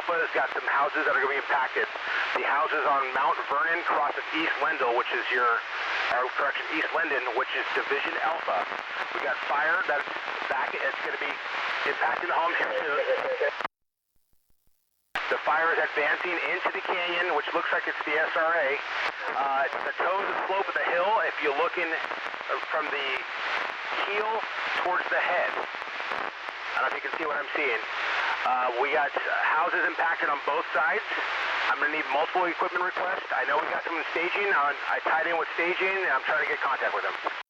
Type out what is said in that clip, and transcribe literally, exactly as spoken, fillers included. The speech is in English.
Alpha has got some houses that are going to be impacted. The houses on Mount Vernon crosses East Lendl, which is your, or correction, East Linden, which is Division Alpha. We got fire that's back. It's going to be impacting the homes here soon. The fire is advancing into the canyon, which looks like it's the S R A. Uh, the toe of the slope of the hill, if you're looking from the heel towards the head. I don't know if you can see what I'm seeing. Uh, we got houses impacted on both sides. I'm going to need multiple equipment requests. I know we got some staging. On, I tied in with staging, and I'm trying to get contact with them.